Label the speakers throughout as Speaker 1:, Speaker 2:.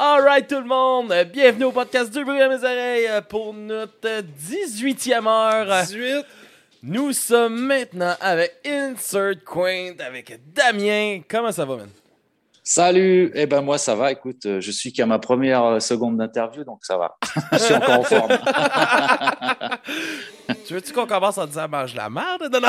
Speaker 1: Alright tout le monde, bienvenue au podcast 2 bruits à mes oreilles pour notre 18e heure.
Speaker 2: 18.
Speaker 1: Nous sommes maintenant avec Insert Quaint, avec Damien. Comment ça va, man?
Speaker 3: Salut, moi ça va, écoute, je suis qu'à ma première seconde d'interview, donc ça va, je suis encore en forme.
Speaker 1: Tu veux-tu qu'on commence en disant « mange la merde » ? Non, non.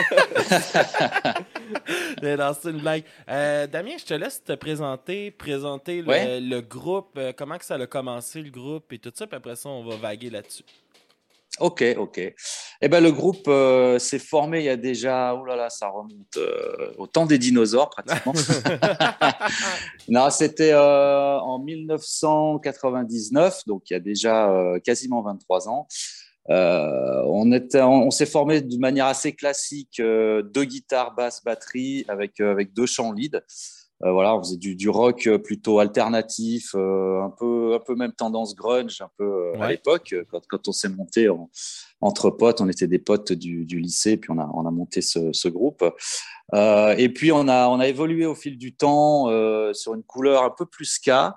Speaker 1: Non, c'est une blague. Damien, je te laisse te présenter le groupe, comment que ça a commencé le groupe et tout ça, puis après ça, on va vaguer là-dessus.
Speaker 3: Ok. Le groupe s'est formé il y a déjà, ça remonte au temps des dinosaures pratiquement. Non, c'était en 1999, donc il y a déjà quasiment 23 ans. On s'est formé d'une manière assez classique, 2 guitares, basse, batterie, avec 2 chants lead. On faisait du rock plutôt alternatif, un peu même tendance grunge, un peu à l'époque. Quand on s'est monté entre potes, on était des potes du lycée, puis on a monté ce groupe. Et puis on a évolué au fil du temps sur une couleur un peu plus ska.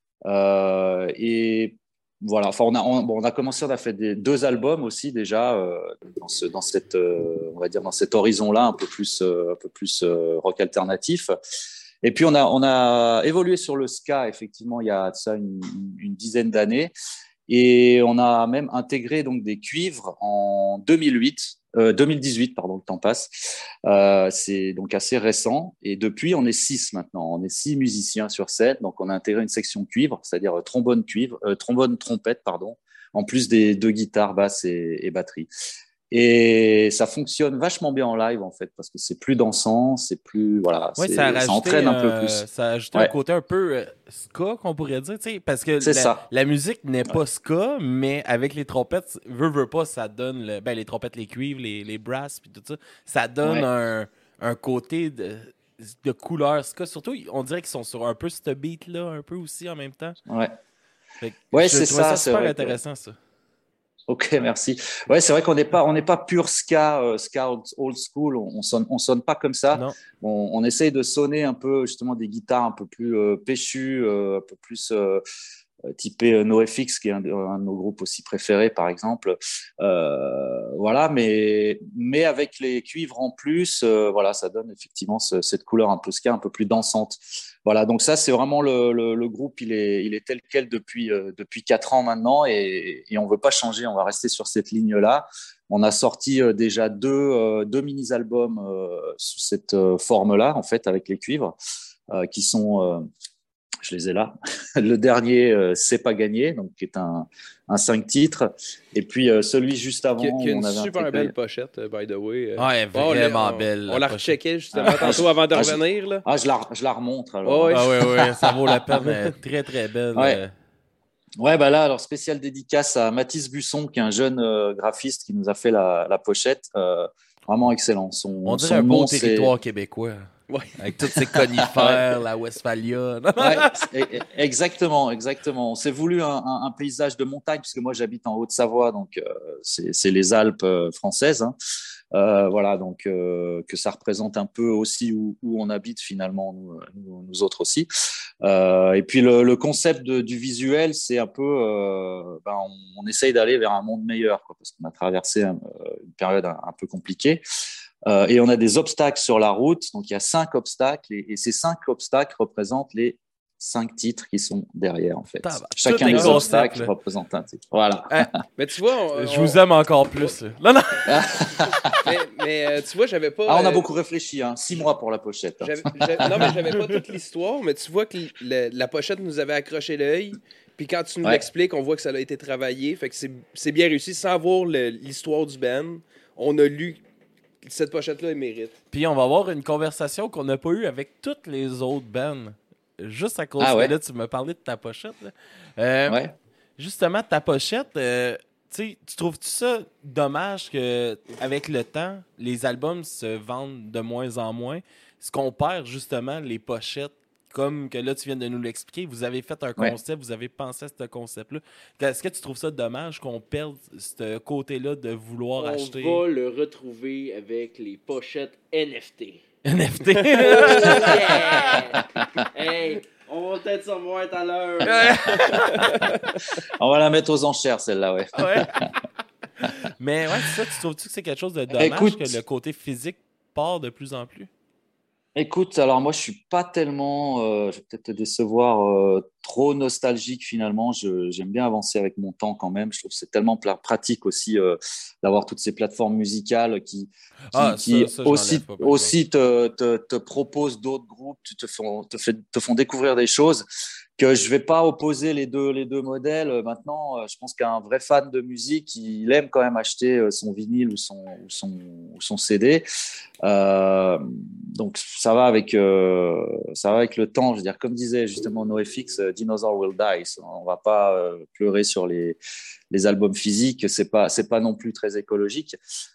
Speaker 3: Et voilà, enfin on a commencé, on a fait 2 albums aussi déjà dans cet horizon-là un peu plus rock alternatif. Et puis on a évolué sur le ska effectivement il y a ça une dizaine d'années, et on a même intégré donc des cuivres en 2018, pardon, le temps passe. C'est donc assez récent, et depuis on est 6 maintenant, on est 6 musiciens sur scène, donc on a intégré une section cuivre, c'est-à-dire trombone trompette pardon, en plus des 2 guitares, basse et batterie. Et ça fonctionne vachement bien en live en fait, parce que c'est plus dansant, c'est plus ça entraîne un peu plus.
Speaker 1: Ça a ajouté un côté un peu ska qu'on pourrait dire, tu sais, parce que la musique n'est pas ska, mais avec les trompettes, veut pas, ça donne les trompettes, les cuivres, les brasses puis tout ça, ça donne un côté de couleur ska. Surtout, on dirait qu'ils sont sur un peu ce beat là, un peu aussi en même temps.
Speaker 3: C'est ça,
Speaker 1: c'est super intéressant ça.
Speaker 3: Ok, merci. Ouais, c'est vrai qu'on n'est pas pur ska old school. On sonne pas comme ça. On essaye de sonner un peu justement des guitares un peu plus péchues, un peu plus typé NoFX, qui est un de nos groupes aussi préférés, par exemple. Mais avec les cuivres en plus, ça donne effectivement cette couleur un peu ska, un peu plus dansante. Voilà, donc ça, c'est vraiment le groupe, il est tel quel depuis 4 ans maintenant, et on ne veut pas changer, on va rester sur cette ligne-là. On a sorti déjà deux mini-albums sous cette forme-là, en fait, avec les cuivres, qui sont... je les ai là. Le dernier, C'est pas gagné, donc qui est un 5 titres. Et puis celui juste avant,
Speaker 2: qui a une
Speaker 3: on avait
Speaker 2: super belle pochette, by the way.
Speaker 1: Ouais, vraiment belle.
Speaker 2: On la recheckait justement tantôt avant de revenir. Là.
Speaker 3: Je la remontre. Alors.
Speaker 1: Oui, ça vaut la peine. Très, très belle.
Speaker 3: Là, alors spéciale dédicace à Mathis Busson, qui est un jeune graphiste qui nous a fait la pochette. Vraiment excellent.
Speaker 1: On dirait un beau territoire québécois.
Speaker 2: Ouais.
Speaker 1: Avec tous ces conifères, la Westphalia.
Speaker 3: Exactement. On s'est voulu un paysage de montagne, puisque moi j'habite en Haute-Savoie, donc c'est les Alpes françaises. Hein. Donc que ça représente un peu aussi où on habite finalement, nous autres aussi. Et puis le concept du visuel, c'est un peu, on essaye d'aller vers un monde meilleur, quoi, parce qu'on a traversé une période un peu compliquée. Et on a des obstacles sur la route, donc il y a 5 obstacles, et ces 5 obstacles représentent les 5 titres qui sont derrière, en fait. Chacun des obstacles représente un titre. Voilà.
Speaker 2: Mais tu vois,
Speaker 1: je vous aime encore plus. Non.
Speaker 2: mais tu vois, j'avais pas.
Speaker 3: On a beaucoup réfléchi, 6 mois pour la pochette.
Speaker 2: Non, mais j'avais pas toute l'histoire, mais tu vois que la pochette nous avait accroché l'œil. Puis quand tu nous l'expliques, on voit que ça a été travaillé. Fait que c'est bien réussi. Sans voir l'histoire du band, on a lu. Cette pochette-là, elle mérite.
Speaker 1: Puis on va avoir une conversation qu'on n'a pas eue avec toutes les autres bands. Juste à cause que là, tu me parlais de ta pochette. Là. Justement, ta pochette, tu trouves-tu ça dommage qu'avec le temps, les albums se vendent de moins en moins? Est-ce qu'on perd justement les pochettes? Comme que là, tu viens de nous l'expliquer, vous avez fait un concept, vous avez pensé à ce concept-là. Est-ce que tu trouves ça dommage qu'on perde ce côté-là de vouloir acheter?
Speaker 4: On va le retrouver avec les pochettes NFT.
Speaker 1: NFT?
Speaker 4: Yeah! Hey, On va peut-être savoir tout à l'heure.
Speaker 3: On va la mettre aux enchères, celle-là, ouais.
Speaker 1: Mais ouais, c'est ça, tu trouves-tu que c'est quelque chose de dommage
Speaker 3: Écoute,
Speaker 1: que le côté physique part de plus en plus?
Speaker 3: Écoute, alors moi, je suis pas tellement, je vais peut-être te décevoir, trop nostalgique finalement. J'aime bien avancer avec mon temps quand même. Je trouve que c'est tellement pratique aussi d'avoir toutes ces plateformes musicales qui
Speaker 1: Ça, je l'enlève pas, par exemple.
Speaker 3: aussi te proposent d'autres groupes, te font découvrir des choses que je vais pas opposer les deux modèles. Maintenant, je pense qu'un vrai fan de musique, il aime quand même acheter son vinyle ou son CD. Donc ça va avec le temps. Je veux dire, comme disait justement NoFX, Dinosaur Will Die. On va pas pleurer sur les albums physiques. C'est pas non plus très écologique.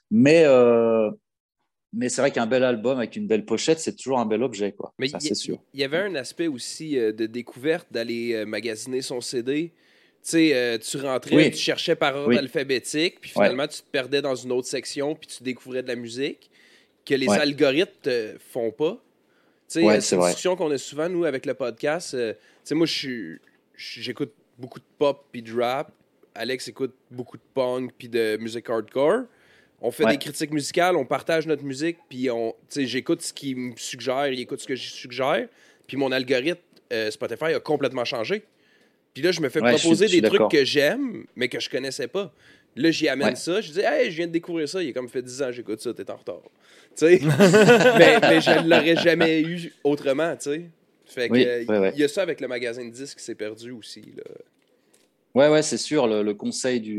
Speaker 3: Mais c'est vrai qu'un bel album avec une belle pochette, c'est toujours un bel objet, quoi.
Speaker 2: Mais
Speaker 3: ça, c'est sûr.
Speaker 2: Il y avait un aspect aussi de découverte d'aller magasiner son CD. Tu sais, tu rentrais, tu cherchais par ordre alphabétique, puis finalement, tu te perdais dans une autre section, puis tu découvrais de la musique que les algorithmes ne font pas. Tu sais, c'est une discussion qu'on a souvent, nous, avec le podcast. Tu sais, moi, j'écoute beaucoup de pop puis de rap. Alex écoute beaucoup de punk puis de musique hardcore. On fait des critiques musicales, on partage notre musique, puis j'écoute ce qu'il me suggère, il écoute ce que je suggère, puis mon algorithme Spotify a complètement changé. Puis là, je me fais proposer des trucs que j'aime, mais que je connaissais pas. Là, j'y amène ça, je dis « Hey, je viens de découvrir ça, il y a comme fait 10 ans que j'écoute ça, t'es en retard. » Tu sais, mais je ne l'aurais jamais eu autrement, tu sais. Fait que il y a ça avec le magasin de disques qui s'est perdu aussi, là.
Speaker 3: Ouais, c'est sûr, le conseil du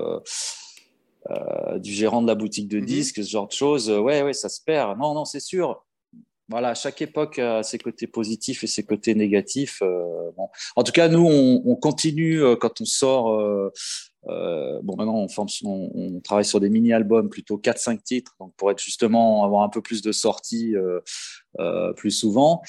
Speaker 3: gérant de la boutique de disques, ce genre de choses, ça se perd. Non, c'est sûr. Voilà, chaque époque a ses côtés positifs et ses côtés négatifs. Bon. En tout cas, nous, on continue quand on sort. Maintenant, on travaille sur des mini-albums, plutôt 4-5 titres, donc pour être justement avoir un peu plus de sorties plus souvent.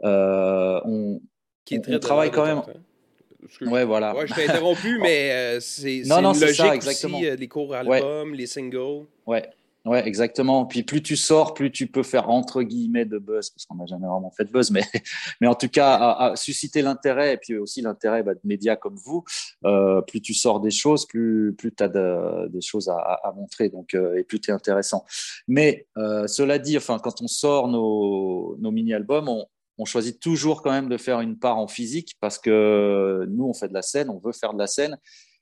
Speaker 3: On travaille quand même. Ouais, voilà.
Speaker 2: Ouais, je t'ai interrompu, mais c'est une logique ça, exactement. Aussi, les courts albums, les singles.
Speaker 3: Ouais, exactement. Puis plus tu sors, plus tu peux faire entre guillemets de buzz, parce qu'on n'a jamais vraiment fait de buzz, mais en tout cas, à susciter l'intérêt, et puis aussi l'intérêt de médias comme vous, plus tu sors des choses, plus tu as des choses à montrer, donc, et plus tu es intéressant. Mais cela dit, quand on sort nos mini-albums, on choisit toujours quand même de faire une part en physique parce que nous, on fait de la scène, on veut faire de la scène.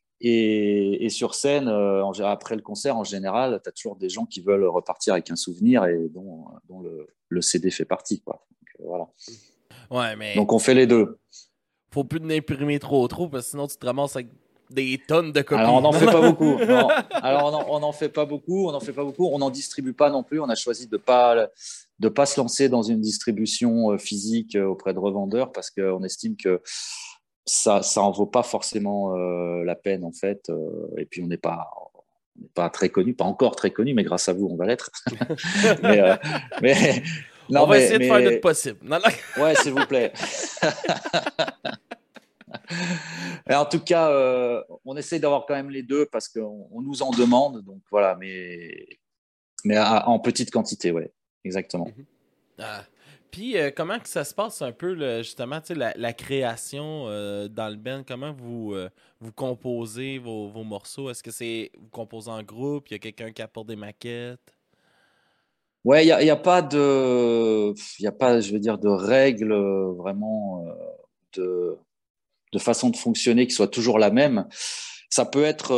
Speaker 3: Et sur scène, après le concert, en général, tu as toujours des gens qui veulent repartir avec un souvenir et dont le CD fait partie, quoi. Donc, voilà.
Speaker 1: Ouais, mais...
Speaker 3: Donc, on fait les deux.
Speaker 1: Faut plus d'imprimer trop, parce que sinon, tu te ramasses avec des tonnes de copies.
Speaker 3: Alors, on n'en fait pas beaucoup. Non. Alors, on n'en fait pas beaucoup. On n'en distribue pas non plus. On a choisi de pas se lancer dans une distribution physique auprès de revendeurs parce qu'on estime que ça en vaut pas forcément la peine, en fait. Et puis, on n'est pas très connu, pas encore très connu, mais grâce à vous, on va l'être.
Speaker 1: Non, on va essayer de faire notre possible.
Speaker 3: Ouais, s'il vous plaît. Mais en tout cas, on essaie d'avoir quand même les deux parce qu'on nous en demande. Donc voilà, mais en petite quantité, ouais, exactement.
Speaker 1: Puis comment que ça se passe un peu, justement, la création dans le band? Comment vous composez vos morceaux? Est-ce que vous composez en groupe? Il y a quelqu'un qui apporte des maquettes?
Speaker 3: Ouais, il y a pas de, je veux dire, de règles vraiment de façon de fonctionner qui soit toujours la même. Ça peut être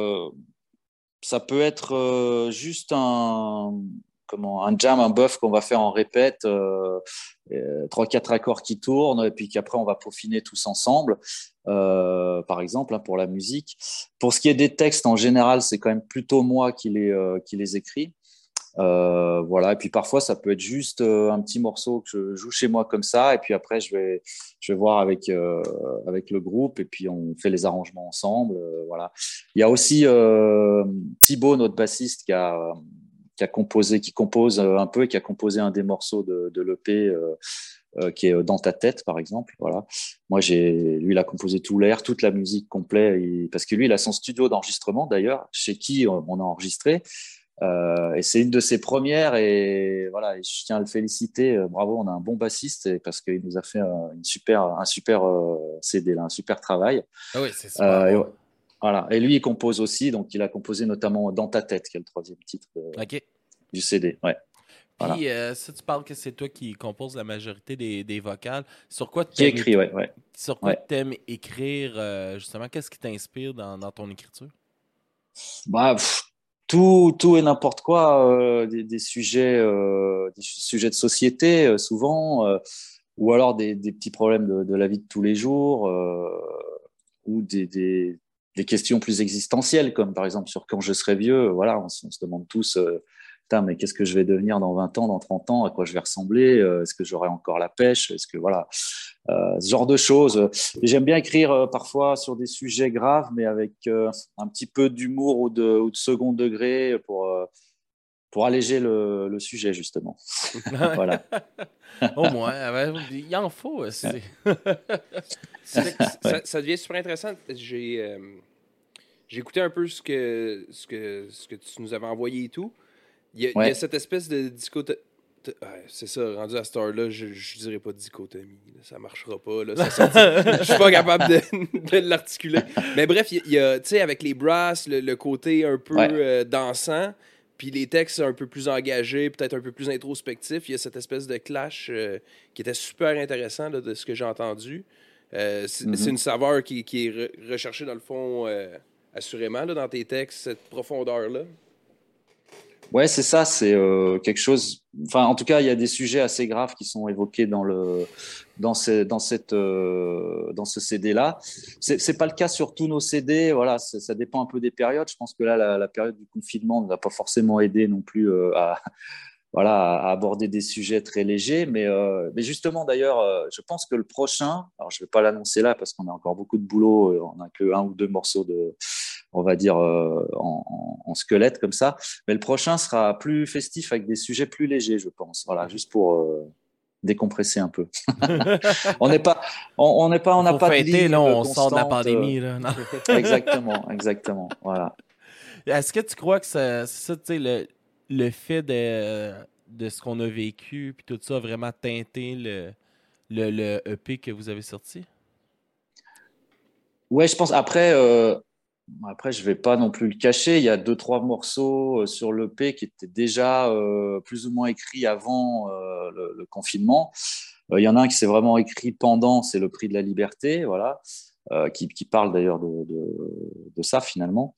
Speaker 3: juste un jam, un buff qu'on va faire en répète, 3-4 accords qui tournent, et puis qu'après on va peaufiner tous ensemble, par exemple, pour la musique. Pour ce qui est des textes, en général, c'est quand même plutôt moi qui les écris. Voilà, et puis parfois ça peut être juste un petit morceau que je joue chez moi comme ça, et puis après je vais voir avec le groupe, et puis on fait les arrangements ensemble. Voilà. Il y a aussi Thibaut, notre bassiste, qui compose un peu, et qui a composé un des morceaux de l'EP qui est Dans ta tête, par exemple. Voilà. Moi, lui, il a composé tout l'air, toute la musique complète, parce que lui, il a son studio d'enregistrement, d'ailleurs, chez qui on a enregistré. Et c'est une de ses premières et voilà, et je tiens à le féliciter. Bravo, on a un bon bassiste parce qu'il nous a fait un super CD, là, un super travail.
Speaker 1: Ah oui, c'est super
Speaker 3: Et,
Speaker 1: bon.
Speaker 3: voilà. Et lui, il compose aussi, donc il a composé notamment Dans ta tête, qui est le 3e titre du CD. Ouais.
Speaker 1: Puis,
Speaker 3: Voilà.
Speaker 1: si tu parles que c'est toi qui composes la majorité des vocales, sur quoi
Speaker 3: Qui écrit, ouais.
Speaker 1: sur quoi
Speaker 3: Ouais.
Speaker 1: tu aimes écrire, justement? Qu'est-ce qui t'inspire dans ton écriture?
Speaker 3: Bah, tout et n'importe quoi, des sujets de société, souvent, ou alors des petits problèmes de la vie de tous les jours, ou des questions plus existentielles, comme par exemple sur quand je serai vieux. Voilà, on se demande tous, putain, mais qu'est-ce que je vais devenir dans 20 ans, dans 30 ans, à quoi je vais ressembler, est-ce que j'aurai encore la pêche, est-ce que voilà, ce genre de choses. Et j'aime bien écrire parfois sur des sujets graves, mais avec un petit peu d'humour ou de second degré pour alléger le sujet, justement. Voilà.
Speaker 1: Au moins, il en faut aussi.
Speaker 2: Ça devient super intéressant. J'ai écouté un peu ce que tu nous avais envoyé et tout. Il y a cette espèce de dichotomie. C'est ça, rendu à cette heure-là, je dirais pas dichotomie. Là, ça marchera pas. Là, je suis pas capable de l'articuler. Mais bref, il y a tu sais, avec les brasses, le côté un peu dansant, puis les textes un peu plus engagés, peut-être un peu plus introspectifs. Il y a cette espèce de clash qui était super intéressant là, de ce que j'ai entendu. C'est une saveur qui est recherchée dans le fond, assurément, là, dans tes textes, cette profondeur-là.
Speaker 3: Ouais, c'est ça, c'est quelque chose. Enfin, en tout cas, il y a des sujets assez graves qui sont évoqués dans ce CD-là. C'est pas le cas sur tous nos CD. Voilà, ça dépend un peu des périodes. Je pense que là, la période du confinement ne va pas forcément aider non plus à aborder des sujets très légers. Mais justement, d'ailleurs, je pense que le prochain, alors je ne vais pas l'annoncer là parce qu'on a encore beaucoup de boulot, on n'a que 1 ou 2 morceaux on va dire, en squelette comme ça. Mais le prochain sera plus festif avec des sujets plus légers, je pense. Voilà, juste pour décompresser un peu. On n'a pas de
Speaker 1: Fêter, là,
Speaker 3: ligne
Speaker 1: on sort de la
Speaker 3: constante.
Speaker 1: pandémie. Là.
Speaker 3: Exactement. Voilà.
Speaker 1: Est-ce que tu crois que c'est ça, tu sais, le fait de ce qu'on a vécu, puis tout ça, a vraiment teinté le EP que vous avez sorti?
Speaker 3: Ouais, je pense. Après, je vais pas non plus le cacher. Il y a 2, 3 morceaux sur l'EP qui étaient déjà plus ou moins écrits avant le confinement. Il y en a un qui s'est vraiment écrit pendant, c'est Le Prix de la Liberté, voilà, qui parle d'ailleurs de ça finalement.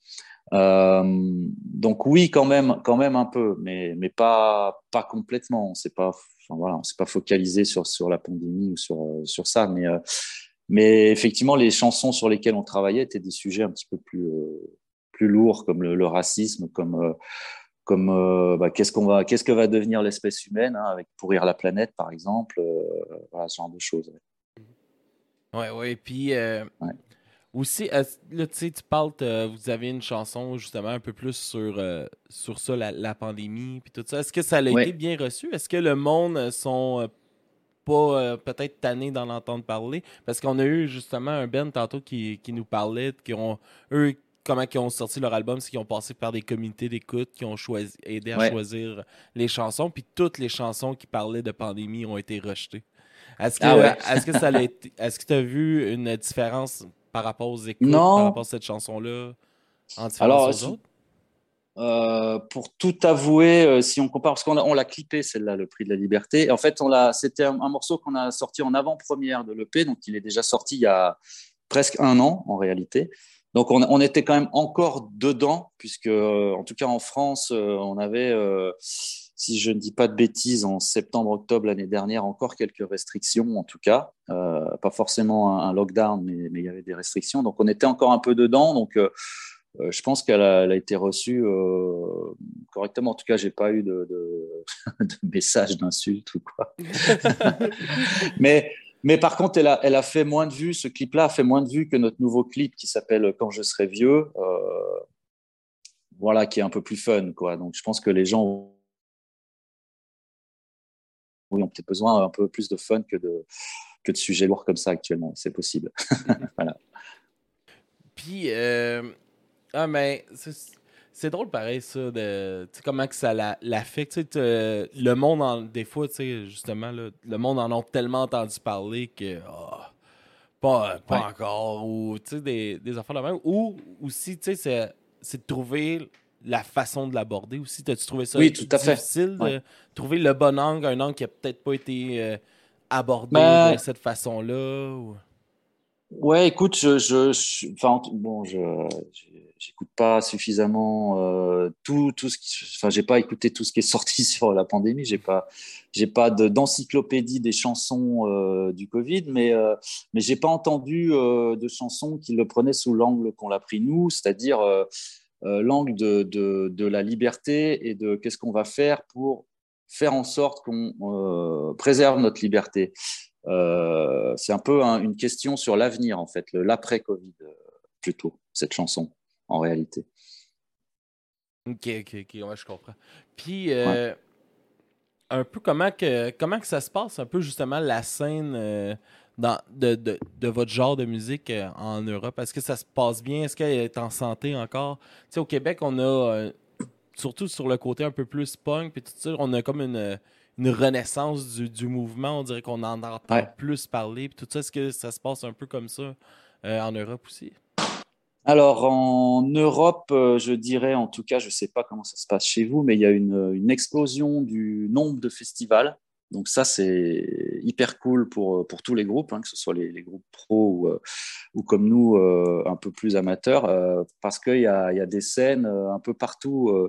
Speaker 3: Donc oui, quand même un peu, mais pas complètement. On s'est pas focalisé sur la pandémie ou sur ça, mais effectivement, les chansons sur lesquelles on travaillait étaient des sujets un petit peu plus lourds, comme le racisme, comme qu'est-ce que va devenir l'espèce humaine, hein, avec pourrir la planète, par exemple, voilà, ce genre de choses.
Speaker 1: Ouais. Puis
Speaker 3: Ouais.
Speaker 1: aussi, là, tu sais, tu parles, vous avez une chanson justement un peu plus sur ça, la pandémie, puis tout ça. Est-ce que ça a été
Speaker 3: Ouais.
Speaker 1: bien reçu? Est-ce que le monde sont pas peut-être tannés d'en entendre parler? Parce qu'on a eu justement un Ben tantôt qui nous parlait, eux, comment ils ont sorti leur album, c'est qu'ils ont passé par des comités d'écoute, qui ont aidé à
Speaker 3: Ouais.
Speaker 1: choisir les chansons, puis toutes les chansons qui parlaient de pandémie ont été rejetées. Est-ce
Speaker 3: Ah ouais.
Speaker 1: est-ce que tu as vu une différence par rapport aux écoutes, par rapport
Speaker 3: Non.
Speaker 1: à cette chanson-là, en différence
Speaker 3: Alors,
Speaker 1: aux autres?
Speaker 3: pour tout avouer, si on compare, parce on l'a clippé celle-là, Le Prix de la Liberté. Et en fait, c'était un morceau qu'on a sorti en avant-première de l'EP, donc il est déjà sorti il y a presque 1 an en réalité. Donc on était quand même encore dedans, puisque en tout cas en France, on avait, si je ne dis pas de bêtises, en septembre-octobre l'année dernière, encore quelques restrictions, en tout cas, pas forcément un lockdown, mais il y avait des restrictions. Donc on était encore un peu dedans. Donc je pense qu'elle a été reçue correctement. En tout cas, j'ai pas eu de message d'insulte ou quoi. mais par contre, elle a fait moins de vues. Ce clip-là a fait moins de vues que notre nouveau clip qui s'appelle Quand je serai vieux. Voilà, qui est un peu plus fun, quoi. Donc, je pense que les gens ont peut-être besoin un peu plus de fun que de sujets lourds comme ça actuellement. C'est possible. Voilà.
Speaker 1: Puis, mais C'est drôle pareil ça, de comment que ça l'affecte. Le monde, des fois, justement, là, le monde en a tellement entendu parler que pas encore. Ou des affaires de même. Ou aussi, c'est de trouver la façon de l'aborder aussi. T'as-tu trouvé ça difficile de trouver le bon angle, un angle qui a peut-être pas été abordé de cette façon-là? Ou...
Speaker 3: Ouais, écoute, j'écoute pas suffisamment tout ce qui, enfin, j'ai pas écouté tout ce qui est sorti sur la pandémie. J'ai pas d'encyclopédie des chansons du Covid, mais j'ai pas entendu de chansons qui le prenaient sous l'angle qu'on l'a pris nous, c'est-à-dire l'angle de la liberté et de qu'est-ce qu'on va faire pour faire en sorte qu'on préserve notre liberté. C'est un peu une question sur l'avenir, en fait, l'après-Covid, plutôt, cette chanson, en réalité.
Speaker 1: Ok, ouais, je comprends. Puis, un peu comment que ça se passe, un peu justement la scène de votre genre de musique en Europe? Est-ce que ça se passe bien? Est-ce qu'elle est en santé encore? Tu sais, au Québec, on a, surtout sur le côté un peu plus punk, puis tout ça, on a comme une renaissance du mouvement. On dirait qu'on en entend plus parler. Puis tout ça, est-ce que ça se passe un peu comme ça en Europe aussi?
Speaker 3: Alors, en Europe, je dirais, en tout cas, je ne sais pas comment ça se passe chez vous, mais il y a une explosion du nombre de festivals. Donc ça, c'est hyper cool pour tous les groupes, que ce soit les groupes pro ou comme nous, un peu plus amateurs, parce qu'il y a des scènes un peu partout,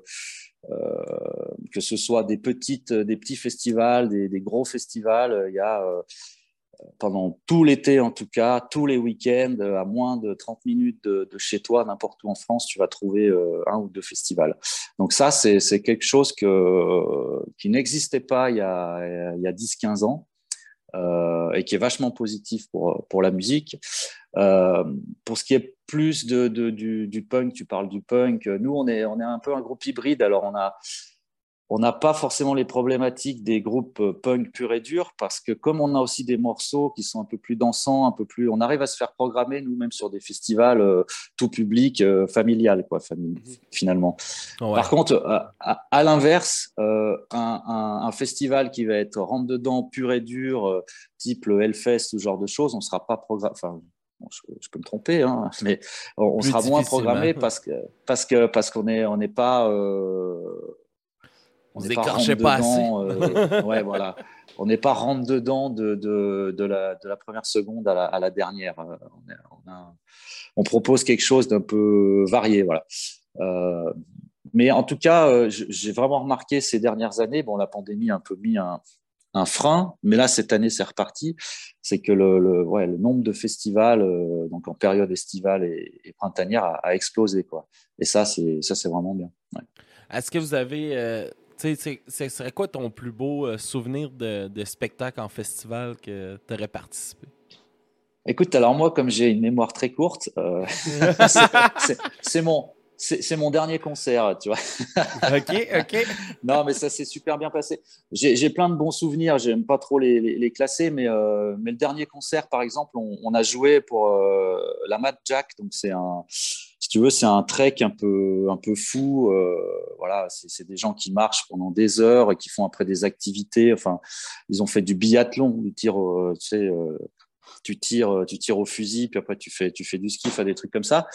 Speaker 3: que ce soit des petits festivals, des gros festivals. Il y a pendant tout l'été, en tout cas, tous les week-ends, à moins de 30 minutes de chez toi, n'importe où en France, tu vas trouver un ou deux festivals. Donc ça, c'est quelque chose qui n'existait pas il y a 10-15 ans. Et qui est vachement positif pour la musique. Pour ce qui est plus du punk, tu parles du punk. Nous, on est un peu un groupe hybride. Alors, on n'a pas forcément les problématiques des groupes punk pur et dur, parce que comme on a aussi des morceaux qui sont un peu plus dansants, on arrive à se faire programmer nous-mêmes sur des festivals tout public, familial, quoi, finalement. Ouais. Par contre, à l'inverse, un festival qui va être rentre-dedans pur et dur, type le Hellfest, ce genre de choses, on ne sera pas programmé. Enfin, je peux me tromper, mais on sera moins programmé parce qu'on n'est pas.
Speaker 1: On n'est pas rentre pas
Speaker 3: dedans. Ouais, voilà. On n'est pas rentre dedans de la première seconde à la dernière. On propose quelque chose d'un peu varié, voilà. Mais en tout cas, j'ai vraiment remarqué ces dernières années, la pandémie a un peu mis un frein, mais là, cette année, c'est reparti. C'est que le nombre de festivals, donc en période estivale et printanière, a explosé, quoi. Et ça, c'est vraiment bien. Ouais.
Speaker 1: Est-ce que vous avez... ce serait quoi ton plus beau souvenir de spectacle en festival que tu aurais participé?
Speaker 3: Écoute, alors moi, comme j'ai une mémoire très courte, c'est mon dernier concert, tu vois.
Speaker 1: OK.
Speaker 3: Non, mais ça s'est super bien passé. J'ai plein de bons souvenirs. J'aime pas trop les classer, mais le dernier concert, par exemple, on a joué pour la Mad Jack. Donc si tu veux, c'est un trek un peu fou. Voilà, c'est des gens qui marchent pendant des heures et qui font après des activités. Enfin, ils ont fait du biathlon, du tir, tu sais. Tu tires au fusil, puis après tu fais du ski, des trucs comme ça.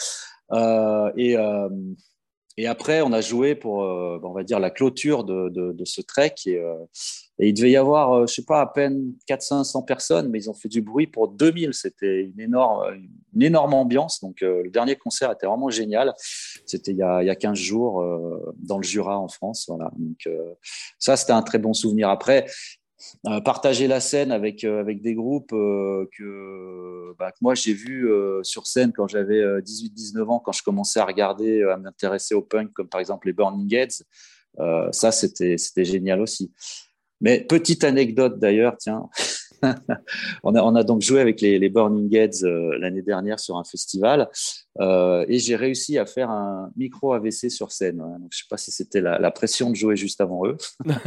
Speaker 3: Et après, on a joué pour, on va dire, la clôture de ce trek. Et il devait y avoir, je sais pas, à peine 400-500 personnes, mais ils ont fait du bruit pour 2000. C'était une énorme ambiance. Donc, le dernier concert était vraiment génial. C'était il y a 15 jours dans le Jura, en France. Voilà. Donc, ça, c'était un très bon souvenir. Après, partager la scène avec des groupes que moi j'ai vu sur scène quand j'avais 18-19 ans, quand je commençais à regarder, à m'intéresser au punk, comme par exemple les Burning Heads. Ça, c'était génial aussi. Mais petite anecdote d'ailleurs, tiens, on a donc joué avec les Burning Heads l'année dernière sur un festival et j'ai réussi à faire un micro AVC sur scène. Donc, je ne sais pas si c'était la pression de jouer juste avant eux.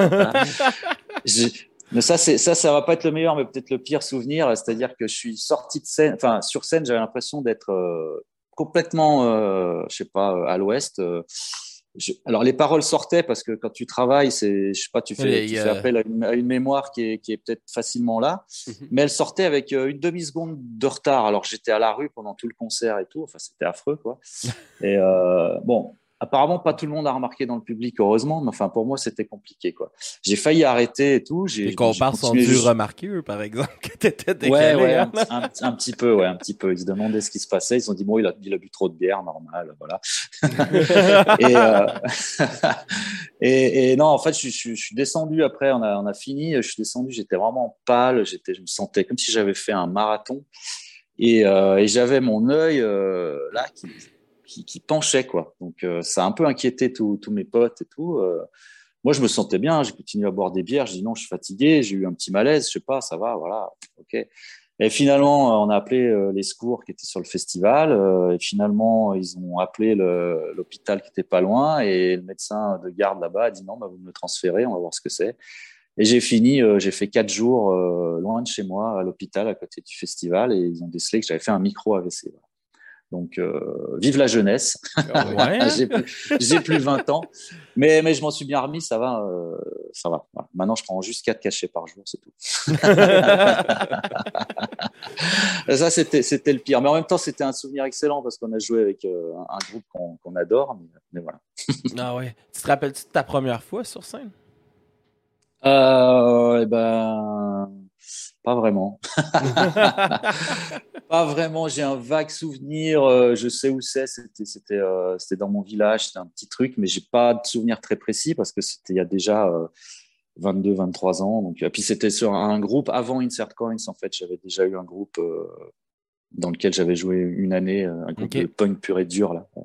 Speaker 3: Mais ça va pas être le meilleur, mais peut-être le pire souvenir. C'est-à-dire que je suis sorti de scène, enfin, sur scène, j'avais l'impression d'être complètement, je sais pas, à l'ouest. alors les paroles sortaient parce que quand tu travailles, je sais pas, tu fais appel à une mémoire qui est peut-être facilement là, mais elle sortait avec une demi-seconde de retard. Alors j'étais à la rue pendant tout le concert et tout, enfin c'était affreux quoi. Et bon, apparemment pas tout le monde a remarqué dans le public, heureusement, mais enfin pour moi c'était compliqué quoi. J'ai failli arrêter et tout.
Speaker 1: Les comparses ont dû remarquer eux, par exemple, que t'étais décalé.
Speaker 3: Ouais, hein. un petit peu. Ils se demandaient ce qui se passait. Ils ont dit bon, il a bu trop de bière, normal, voilà. et non, en fait, je suis descendu après. On a fini. Je suis descendu. J'étais vraiment pâle. Je me sentais comme si j'avais fait un marathon. Et j'avais mon œil là qui penchait quoi. Donc ça a un peu inquiété tous mes potes et tout. Moi, je me sentais bien, j'ai continué à boire des bières, je dis non, je suis fatigué, j'ai eu un petit malaise, je sais pas, ça va, voilà, ok. Et finalement, on a appelé les secours qui étaient sur le festival, et finalement, ils ont appelé l'hôpital qui était pas loin, et le médecin de garde là-bas a dit non, bah, vous me transférez, on va voir ce que c'est. Et j'ai fait 4 jours loin de chez moi, à l'hôpital, à côté du festival, et ils ont décelé que j'avais fait un micro-AVC. Voilà. Donc, vive la jeunesse.
Speaker 1: Ouais.
Speaker 3: j'ai plus 20 ans. Mais je m'en suis bien remis, ça va. Voilà. Maintenant, je prends juste 4 cachets par jour, c'est tout. Ça, c'était le pire. Mais en même temps, c'était un souvenir excellent parce qu'on a joué avec un groupe qu'on adore. Mais voilà.
Speaker 1: Ah ouais. Tu te rappelles-tu de ta première fois sur scène?
Speaker 3: Eh ben... Pas vraiment. Pas vraiment. J'ai un vague souvenir. Je sais où c'est. C'était dans mon village. C'était un petit truc, mais j'ai pas de souvenir très précis parce que c'était il y a déjà 22, 23 ans. Donc, et puis c'était sur un groupe avant Insert Coins. En fait, j'avais déjà eu un groupe dans lequel j'avais joué une année, un groupe de punk pur et dur là.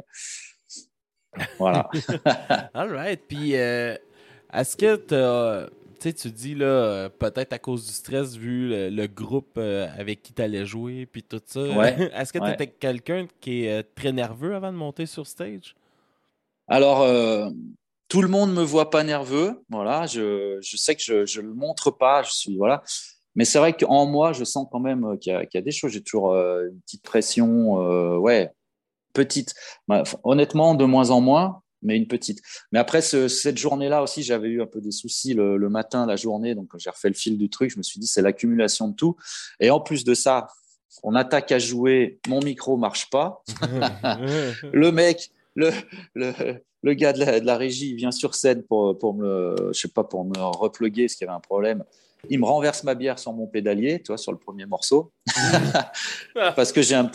Speaker 3: Voilà.
Speaker 1: All right. Puis, est-ce que tu dis, là, peut-être à cause du stress, vu le groupe avec qui tu allais jouer, puis tout ça,
Speaker 3: ouais,
Speaker 1: est-ce que tu étais quelqu'un qui est très nerveux avant de monter sur stage?
Speaker 3: Alors, tout le monde me voit pas nerveux. Voilà, je sais que je le montre pas. Voilà. Mais c'est vrai qu'en moi, je sens quand même qu'il y a des choses. J'ai toujours une petite pression, petite. Honnêtement, de moins en moins. Mais une petite. Mais après, cette journée-là aussi, j'avais eu un peu des soucis le matin, la journée. Donc, quand j'ai refait le fil du truc, je me suis dit, c'est l'accumulation de tout. Et en plus de ça, on attaque à jouer, mon micro marche pas. Le mec, le gars de la régie, il vient sur scène pour me repluguer parce qu'il y avait un problème. Il me renverse ma bière sur mon pédalier, tu vois, sur le premier morceau, parce que j'ai un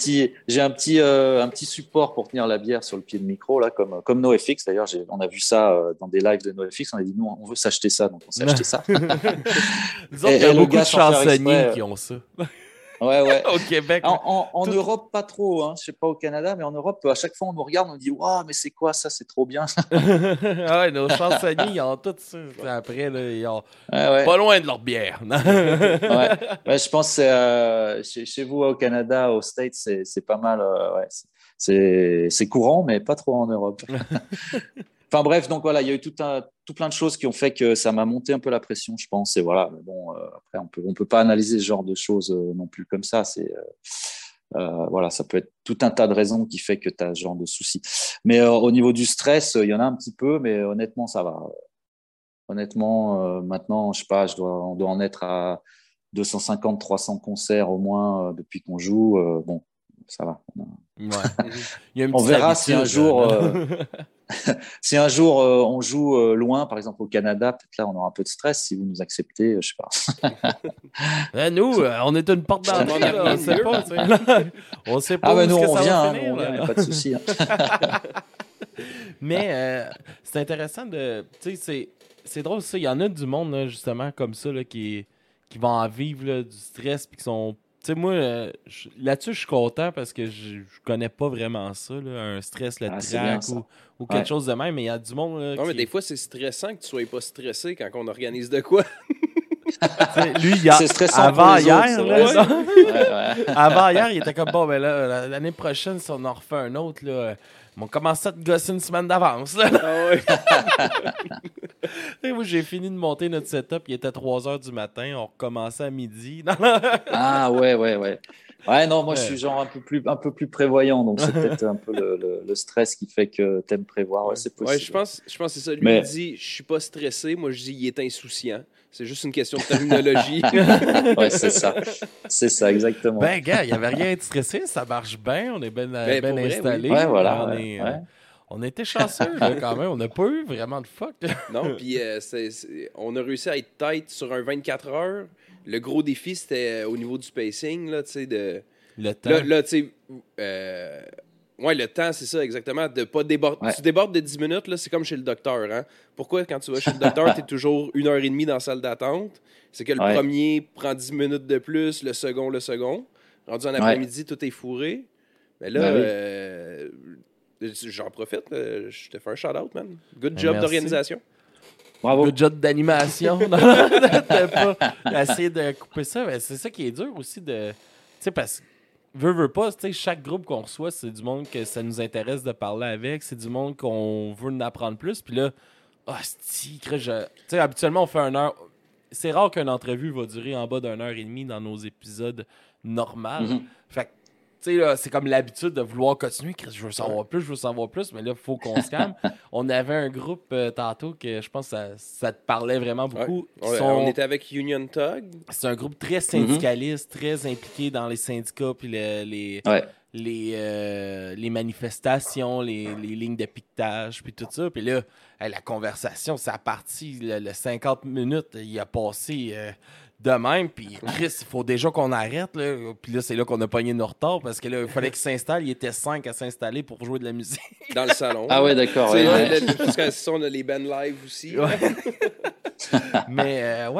Speaker 3: petit support pour tenir la bière sur le pied de micro là, comme NoFX. D'ailleurs, on a vu ça dans des lives de NoFX. On a dit nous, on veut s'acheter ça, donc on s'est acheté ça.
Speaker 1: Disons qu'il y a beaucoup de chansonniers qui ont ça.
Speaker 3: Ouais.
Speaker 1: Au Québec.
Speaker 3: En Europe, pas trop. Hein. Je sais pas au Canada, mais en Europe, à chaque fois, on nous regarde, on dit waouh, mais c'est quoi ça? C'est trop bien.
Speaker 1: Ah ouais, nos chansonniers, ils ont tout ça. Après, là, ils ont pas loin de leur bière.
Speaker 3: Ouais, je pense que chez vous au Canada, aux States, c'est pas mal. C'est courant, mais pas trop en Europe. Enfin bref, donc voilà, il y a eu tout plein de choses qui ont fait que ça m'a monté un peu la pression, je pense. Et voilà, mais bon, après on peut pas analyser ce genre de choses non plus comme ça. Voilà, ça peut être tout un tas de raisons qui fait que tu as ce genre de soucis. Mais au niveau du stress, il y en a un petit peu, mais honnêtement, ça va. Honnêtement, maintenant, je sais pas, on doit en être à 250, 300 concerts au moins depuis qu'on joue. Bon, ça va. On verra si un jour. Si un jour on joue loin, par exemple au Canada, peut-être là on aura un peu de stress si vous nous acceptez, je sais
Speaker 1: pas. Nous, on est une porte d'entrée, on sait pas. On sait pas
Speaker 3: où
Speaker 1: nous,
Speaker 3: on vient,
Speaker 1: finir,
Speaker 3: on vient, il n'y a pas de souci.
Speaker 1: Mais c'est intéressant de, tu sais, c'est drôle ça. Il y en a du monde là, justement comme ça là, qui vont en vivre là, du stress puis qui sont. Tu sais, moi, là-dessus, je suis content parce que je connais pas vraiment ça, là, un stress, le trac ou quelque chose de même, mais il y a du monde. Là,
Speaker 2: non, mais des fois, c'est stressant que tu sois pas stressé quand on organise de quoi.
Speaker 1: Lui,
Speaker 3: c'est stressant
Speaker 1: avant hier,
Speaker 3: autres,
Speaker 1: avant hier, il était comme bon, ben là, l'année prochaine, si on en refait un autre, là, On commençait à te gosser une semaine d'avance. Là.
Speaker 2: Ah ouais.
Speaker 1: Moi, j'ai fini de monter notre setup. Il était 3h du matin. On recommençait à midi.
Speaker 3: Ah ouais. Ouais, non, moi je suis genre un peu plus prévoyant, donc c'est peut-être un peu le stress qui fait que t'aimes prévoir. Ouais, c'est possible.
Speaker 2: Ouais, je pense que c'est ça. Lui, il dit je suis pas stressé. Moi, je dis il est insouciant. C'est juste une question de terminologie.
Speaker 3: Ouais, c'est ça, exactement.
Speaker 1: Ben, gars, il n'y avait rien à être stressé. Ça marche bien. On est bien installés.
Speaker 3: Oui. Ouais, voilà.
Speaker 1: On était chanceux là, quand même. On n'a pas eu vraiment de fuck.
Speaker 2: Non, puis on a réussi à être tight sur un 24 heures. Le gros défi, c'était au niveau du pacing, là, tu sais,
Speaker 1: Le temps.
Speaker 2: Là, tu sais... ouais, le temps, c'est ça, exactement. De pas déborder. Ouais. Tu débordes de 10 minutes, là, c'est comme chez le docteur. Hein? Pourquoi, quand tu vas chez le docteur, tu es toujours 1h30 dans la salle d'attente? C'est que le premier prend 10 minutes de plus, le second. Rendu en après-midi, tout est fourré. Mais là, j'en profite. Je te fais un shout-out, man. Good job d'organisation.
Speaker 3: Bravo.
Speaker 1: Good job d'animation. T'as pas essayé de couper ça. Mais c'est ça qui est dur aussi de... Tu sais, parce que veux pas, chaque groupe qu'on reçoit, c'est du monde que ça nous intéresse de parler avec. C'est du monde qu'on veut en apprendre plus. Puis là, habituellement, on fait 1 heure. C'est rare qu'une entrevue va durer en bas d'1h30 dans nos épisodes normaux. Mm-hmm. Fait que, tu sais, là, c'est comme l'habitude de vouloir continuer. Je veux savoir plus, mais là, il faut qu'on se calme. On avait un groupe tantôt que je pense que ça te parlait vraiment beaucoup.
Speaker 2: On était avec Union Tug.
Speaker 1: C'est un groupe très syndicaliste, très impliqué dans les syndicats, puis les manifestations, les lignes de piquetage, puis tout ça. Puis là, la conversation, ça a parti, le 50 minutes, il a passé de même. Puis Chris, il faut déjà qu'on arrête. Là. Puis là, c'est là qu'on a pogné nos retards parce que là, il fallait qu'il s'installe. Il était 5 à s'installer pour jouer de la musique.
Speaker 2: Dans le salon.
Speaker 3: Ah ouais, d'accord.
Speaker 2: Parce que ça, on a les bands live aussi.
Speaker 1: Ouais. Mais,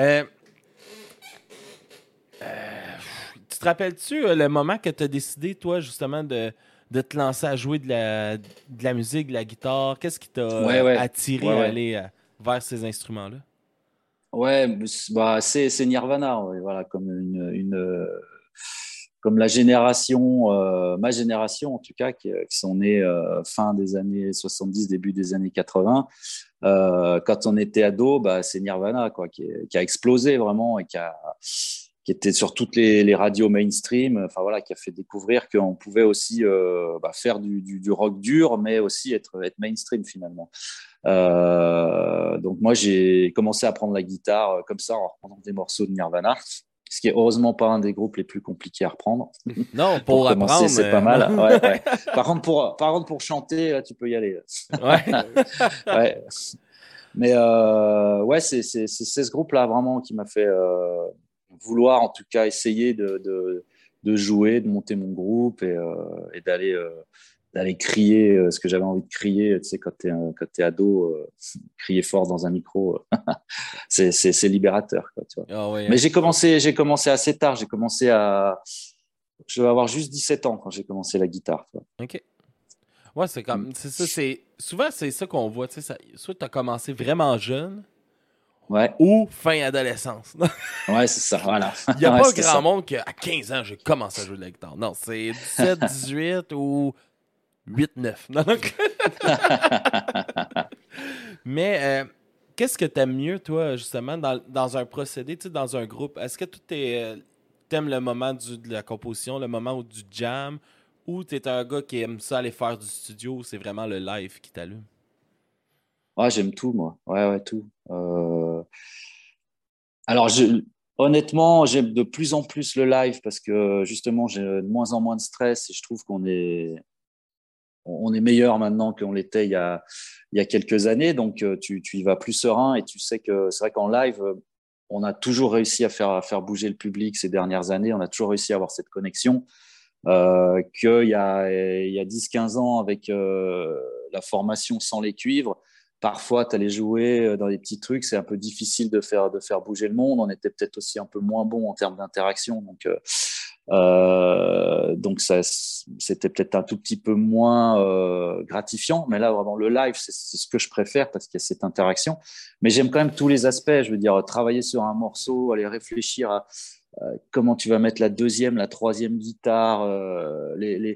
Speaker 1: tu te rappelles-tu le moment que tu as décidé, toi, justement, de te lancer à jouer de la musique, de la guitare? Qu'est-ce qui t'a attiré à aller vers ces instruments-là?
Speaker 3: Ouais, bah c'est Nirvana, voilà, comme comme la génération, ma génération en tout cas, qui sont nés fin des années 70, début des années 80. Quand on était ado, bah c'est Nirvana quoi, qui a explosé vraiment et qui était sur toutes les radios mainstream, enfin voilà, qui a fait découvrir qu'on pouvait aussi faire du rock dur, mais aussi être mainstream finalement. Donc moi j'ai commencé à prendre la guitare comme ça en reprenant des morceaux de Nirvana, ce qui est heureusement pas un des groupes les plus compliqués à reprendre.
Speaker 1: Non, pour
Speaker 3: commencer,
Speaker 1: apprendre,
Speaker 3: c'est pas mal. Ouais. Par contre pour chanter, là tu peux y aller. Ouais. Mais c'est ce groupe-là vraiment qui m'a fait vouloir en tout cas essayer de jouer, de monter mon groupe et d'aller crier ce que j'avais envie de crier. Tu sais, quand t'es ado, crier fort dans un micro, c'est libérateur, quoi, tu vois.
Speaker 1: Oh, ouais,
Speaker 3: mais j'ai commencé assez tard. Je vais avoir juste 17 ans quand j'ai commencé la guitare. Tu vois.
Speaker 1: OK. Ouais, c'est comme... C'est ça, souvent, c'est ça qu'on voit. Tu sais, soit tu as commencé vraiment jeune, ou fin adolescence.
Speaker 3: Ouais, c'est ça, voilà.
Speaker 1: Il n'y a pas grand monde qui, à 15 ans, j'ai commencé à jouer de la guitare. Non, c'est 17, 18 ou 8, 9. Mais qu'est-ce que tu aimes mieux, toi, justement, dans un procédé, tu sais, dans un groupe? Est-ce que tu aimes le moment de la composition, le moment du jam, ou tu es un gars qui aime ça aller faire du studio, ou c'est vraiment le live qui t'allume?
Speaker 3: Ouais, j'aime tout, moi. Ouais, tout. Alors, honnêtement, j'aime de plus en plus le live parce que justement, j'ai de moins en moins de stress et je trouve qu'on est meilleur maintenant qu'on l'était il y a quelques années. Donc, tu y vas plus serein et tu sais que c'est vrai qu'en live, on a toujours réussi à faire bouger le public ces dernières années. On a toujours réussi à avoir cette connexion. Qu'il y a 10-15 ans avec la formation sans les cuivres, parfois tu allais jouer dans des petits trucs, c'est un peu difficile de faire bouger le monde. On était peut-être aussi un peu moins bon en termes d'interaction, donc ça, c'était peut-être un tout petit peu moins gratifiant, mais là vraiment le live c'est ce que je préfère parce qu'il y a cette interaction, mais j'aime quand même tous les aspects. Je veux dire, travailler sur un morceau, aller réfléchir à comment tu vas mettre la deuxième, la troisième guitare,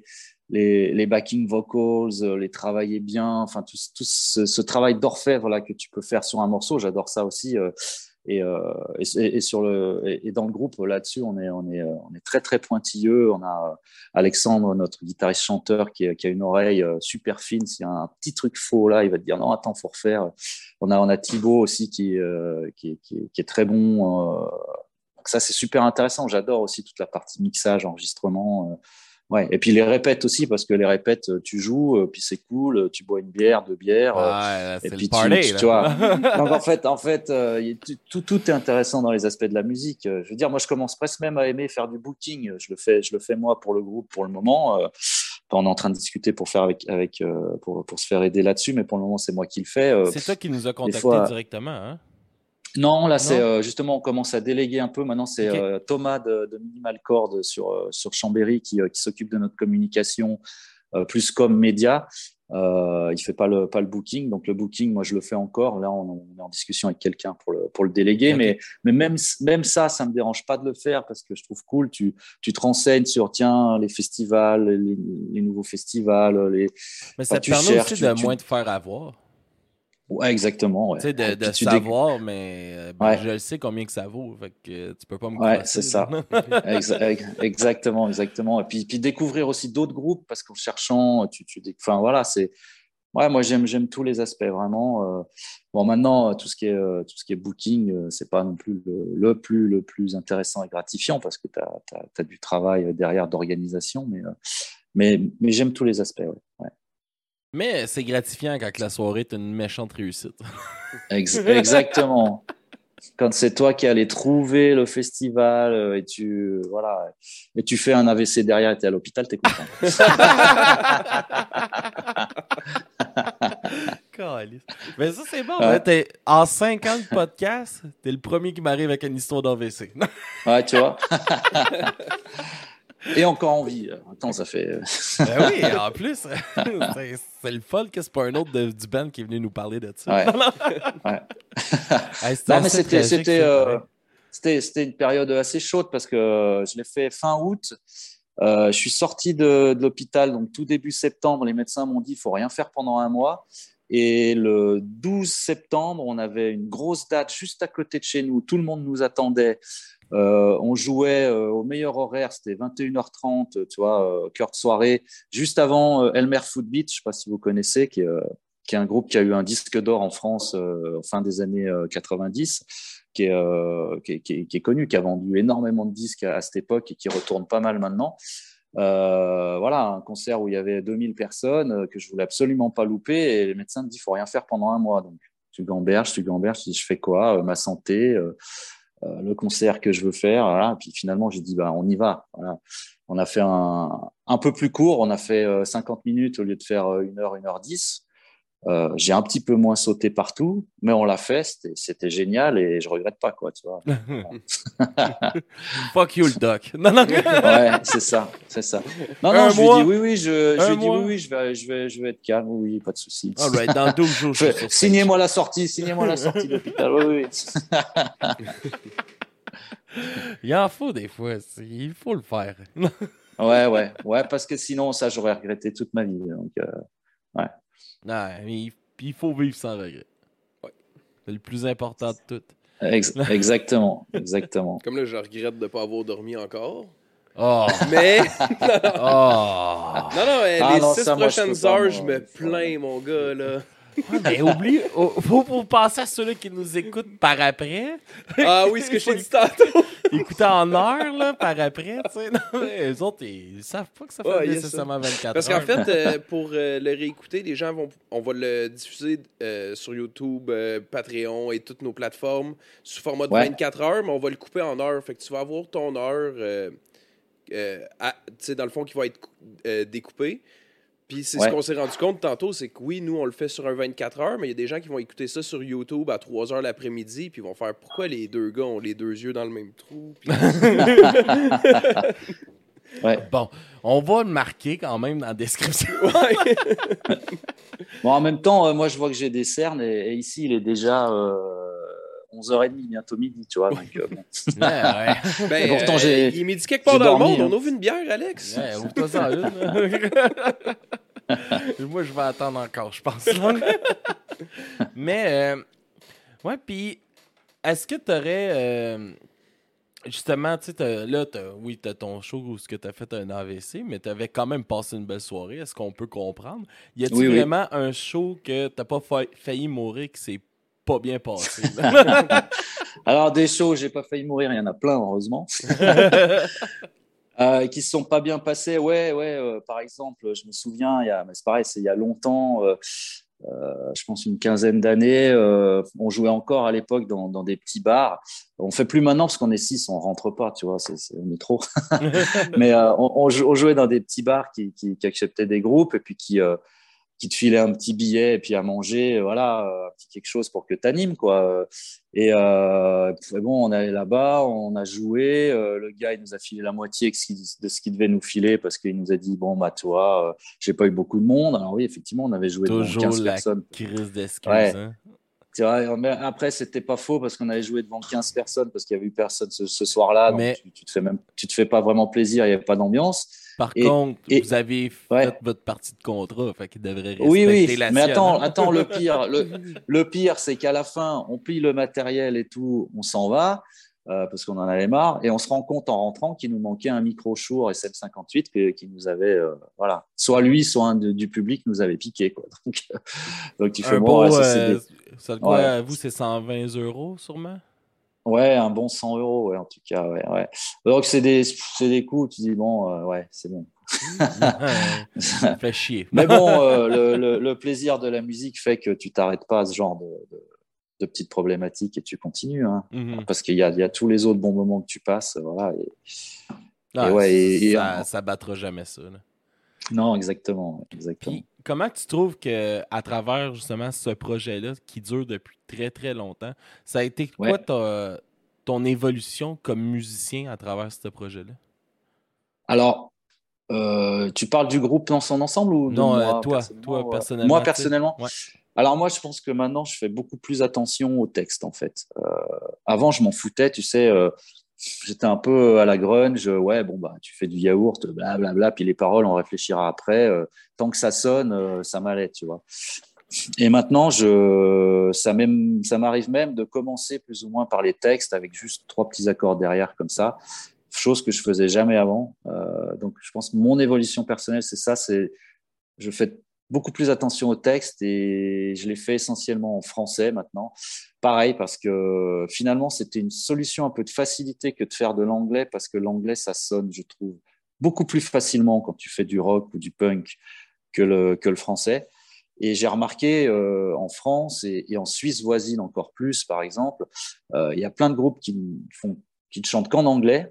Speaker 3: les backing vocals, les travailler bien, enfin tout ce travail d'orfèvre là que tu peux faire sur un morceau, j'adore ça aussi. Et dans le groupe là-dessus, on est très très pointilleux. On a Alexandre, notre guitariste chanteur, qui a une oreille super fine. S'il y a un petit truc faux là, il va te dire non, attends, faut refaire. On a Thibaut aussi qui est très bon. Donc ça, c'est super intéressant. J'adore aussi toute la partie mixage, enregistrement. Ouais. Et puis les répètes aussi, parce que les répètes, tu joues, puis c'est cool, tu bois une bière, 2 bières,
Speaker 1: et
Speaker 3: puis
Speaker 1: le party,
Speaker 3: tu vois. Donc en fait, tout est intéressant dans les aspects de la musique. Je veux dire, moi je commence presque même à aimer faire du booking. Je le fais moi pour le groupe pour le moment. On est en train de discuter pour faire pour se faire aider là-dessus, mais pour le moment c'est moi qui le fais.
Speaker 1: C'est toi qui nous a contactés directement, hein?
Speaker 3: Non, là, c'est justement, on commence à déléguer un peu. Maintenant, c'est Thomas de Minimal Chord sur Chambéry qui s'occupe de notre communication, plus comme média. Il fait pas le booking. Donc, le booking, moi, je le fais encore. Là, on est en discussion avec quelqu'un pour le déléguer. Okay. Mais même ça me dérange pas de le faire parce que je trouve cool. Tu te renseignes sur, tiens, les festivals, les nouveaux festivals.
Speaker 1: Mais ça te permet aussi de moins te faire avoir.
Speaker 3: Ouais, exactement. Ouais.
Speaker 1: Tu sais, de savoir, mais je le sais combien que ça vaut. Fait que tu peux pas me crosser.
Speaker 3: Ouais, c'est ça. Exactement. Et puis découvrir aussi d'autres groupes parce qu'en cherchant, enfin voilà, c'est. Ouais, moi j'aime tous les aspects vraiment. Bon, maintenant tout ce qui est booking, c'est pas non plus le plus intéressant et gratifiant parce que t'as du travail derrière d'organisation, mais j'aime tous les aspects. Ouais.
Speaker 1: Mais c'est gratifiant quand la soirée est une méchante réussite.
Speaker 3: Exactement. Quand c'est toi qui allais trouver le festival et tu fais un AVC derrière et t'es à l'hôpital, t'es content.
Speaker 1: Mais ça, c'est bon. Ouais. En 5 ans de podcast, t'es le premier qui m'arrive avec une histoire d'AVC.
Speaker 3: Ouais, tu vois. Et encore en vie. Attends, ça fait.
Speaker 1: Ben oui, en plus, c'est le fun que c'est pas un autre du band qui est venu nous parler de ça.
Speaker 3: Ouais. Ouais. Non, mais c'était une période assez chaude parce que je l'ai fait fin août. Je suis sorti de l'hôpital, donc tout début septembre. Les médecins m'ont dit il faut rien faire pendant 1 mois. Et le 12 septembre, on avait une grosse date juste à côté de chez nous. Tout le monde nous attendait. On jouait au meilleur horaire, c'était 21h30, tu vois, cœur de soirée, juste avant Elmer Footbeat, je ne sais pas si vous connaissez, qui est un groupe qui a eu un disque d'or en France fin des années 90, qui est connu, qui a vendu énormément de disques à cette époque et qui retourne pas mal maintenant. Voilà, un concert où il y avait 2000 personnes que je voulais absolument pas louper et les médecins me disent il faut rien faire pendant 1 mois. Donc tu gamberges, je dis je fais quoi, ma santé, le concert que je veux faire, voilà. Puis finalement j'ai dit on y va, voilà. On a fait un peu plus court, on a fait 50 minutes au lieu de faire 1h, 1h10. J'ai un petit peu moins sauté partout, mais on l'a fait, c'était génial et je regrette pas, quoi, tu vois.
Speaker 1: Fuck you, le doc.
Speaker 3: Non. Ouais, c'est ça. Non, je lui dis oui, je vais être calme, oui, pas de souci.
Speaker 1: All right, dans 12 jours,
Speaker 3: signez-moi la sortie de l'hôpital, oui.
Speaker 1: Il en faut des fois, il faut le faire.
Speaker 3: ouais, parce que sinon, ça, j'aurais regretté toute ma vie, donc ouais.
Speaker 1: Non, mais il faut vivre sans regret. Ouais. C'est le plus important de tout.
Speaker 3: Exactement.
Speaker 2: Comme là, je regrette de ne pas avoir dormi encore.
Speaker 1: Oh.
Speaker 2: Mais.
Speaker 1: Non,
Speaker 2: les 6 prochaines heures, je me plains, mon gars, là.
Speaker 1: Mais oublie, faut penser à ceux-là qui nous écoutent par après.
Speaker 2: Ah oui, ce que je t'ai dit tantôt.
Speaker 1: Écouter en heure, là, par après, tu sais. Non, mais eux autres, ils savent pas que ça fait nécessairement 24 heures.
Speaker 2: Parce qu'en fait, pour le réécouter, les gens on va le diffuser sur YouTube, Patreon et toutes nos plateformes sous format de 24 heures, mais on va le couper en heure. Fait que tu vas avoir ton heure, tu sais, dans le fond, qui va être découpée. Puis c'est ce qu'on s'est rendu compte tantôt, c'est que oui, nous, on le fait sur un 24 heures, mais il y a des gens qui vont écouter ça sur YouTube à 3 heures l'après-midi, puis ils vont faire « Pourquoi les deux gars ont les 2 yeux dans le même trou? »
Speaker 1: Bon, on va le marquer quand même dans la description.
Speaker 3: Bon, en même temps, moi, je vois que j'ai des cernes, et ici, il est déjà 11h30, bientôt midi, tu vois. Donc, bon.
Speaker 1: Ouais.
Speaker 2: Ben,
Speaker 3: pourtant,
Speaker 2: il est midi quelque part dans le monde. On ouvre une bière, Alex.
Speaker 1: Ouais, ouvre-toi ça une. Moi, je vais attendre encore, je pense. Mais, ouais, puis, est-ce que tu aurais, justement, tu sais, là, oui, tu as ton show où tu as fait un AVC, mais tu avais quand même passé une belle soirée. Est-ce qu'on peut comprendre? Y a-t-il vraiment un show que tu n'as pas failli mourir qui s'est pas bien passé?
Speaker 3: Alors, des shows, j'ai pas failli mourir, il y en a plein, heureusement. Qui se sont pas bien passés. Par exemple, je me souviens, mais c'est pareil, c'est il y a longtemps, je pense une quinzaine d'années, on jouait encore à l'époque dans des petits bars. On fait plus maintenant parce qu'on est 6, on rentre pas, tu vois, on est trop. Mais on jouait dans des petits bars qui acceptaient des groupes et puis qui te filait un petit billet et puis à manger, voilà, un petit quelque chose pour que tu animes, quoi. Et bon, on est allé là-bas, on a joué. Le gars, il nous a filé la moitié de ce qu'il devait nous filer parce qu'il nous a dit, bon, bah, toi, j'ai pas eu beaucoup de monde. Alors oui, effectivement, on avait joué devant 15 personnes.
Speaker 1: Toujours la crise d'excuses,
Speaker 3: ouais.
Speaker 1: hein?
Speaker 3: C'est vrai, mais après, c'était pas faux parce qu'on avait joué devant 15 personnes parce qu'il y avait eu personne ce soir-là. Donc, tu te fais pas vraiment plaisir, il n'y avait pas d'ambiance.
Speaker 1: Par contre, vous avez fait votre partie de contrat, fait qu'il devrait respecter la
Speaker 3: mais
Speaker 1: sienne.
Speaker 3: Attends, le pire, c'est qu'à la fin, on plie le matériel et tout, on s'en va parce qu'on en avait marre et on se rend compte en rentrant qu'il nous manquait un micro Shure SM58 qui nous avait, voilà, soit lui, soit un du public nous avait piqué, quoi. Donc tu fais bon,
Speaker 1: ça quoi, vous, c'est 120 € sûrement?
Speaker 3: Ouais, un bon 100 €, ouais, en tout cas, ouais. Donc c'est des coups, tu dis bon, ouais, c'est bon.
Speaker 1: Ça fait chier.
Speaker 3: Mais bon, le plaisir de la musique fait que tu t'arrêtes pas à ce genre de petites problématiques et tu continues, hein, parce qu'il y a tous les autres bons moments que tu passes, voilà.
Speaker 1: Ça battra jamais ça. Là.
Speaker 3: Non, exactement.
Speaker 1: Puis, comment tu trouves que à travers justement ce projet-là qui dure depuis très très longtemps, ça a été quoi ton évolution comme musicien à travers ce projet-là?
Speaker 3: Alors, tu parles du groupe dans son ensemble ou de moi
Speaker 1: personnellement?
Speaker 3: Moi personnellement. Ouais. Alors moi, je pense que maintenant, je fais beaucoup plus attention au texte en fait. Avant, je m'en foutais, tu sais. J'étais un peu à la grunge, tu fais du yaourt, blablabla, puis les paroles, on réfléchira après. Tant que ça sonne, ça m'allait, tu vois. Et maintenant, ça m'arrive même de commencer plus ou moins par les textes avec juste 3 petits accords derrière comme ça, chose que je faisais jamais avant. Donc, je pense que mon évolution personnelle, c'est ça, je fais beaucoup plus attention au texte et je l'ai fait essentiellement en français maintenant. Pareil, parce que finalement, c'était une solution un peu de facilité que de faire de l'anglais, parce que l'anglais, ça sonne, je trouve, beaucoup plus facilement quand tu fais du rock ou du punk que le français. Et j'ai remarqué en France et en Suisse voisine encore plus, par exemple, il y a plein de groupes qui ne chantent qu'en anglais.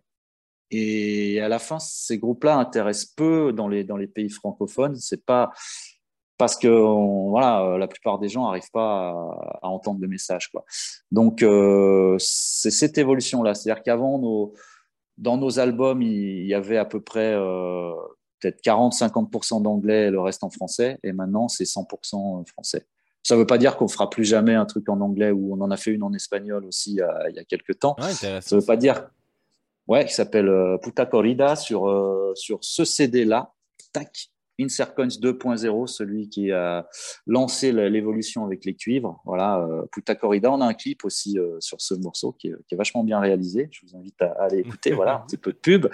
Speaker 3: Et à la fin, ces groupes-là intéressent peu dans les pays francophones. C'est pas parce que la plupart des gens n'arrivent pas à entendre le message, quoi. Donc c'est cette évolution-là, c'est-à-dire qu'avant dans nos albums, il y avait à peu près peut-être 40-50% d'anglais et le reste en français, et maintenant c'est 100% français. Ça ne veut pas dire qu'on fera plus jamais un truc en anglais, ou on en a fait une en espagnol aussi il y a quelques temps.
Speaker 1: Ouais,
Speaker 3: ça ne veut pas dire. Ouais, qui s'appelle Puta Corrida sur ce CD-là. Tac. Insercoins 2.0, celui qui a lancé l'évolution avec les cuivres. Voilà, Puta Corrida. On a un clip aussi sur ce morceau qui est vachement bien réalisé. Je vous invite à aller écouter. Voilà, un petit peu de pub.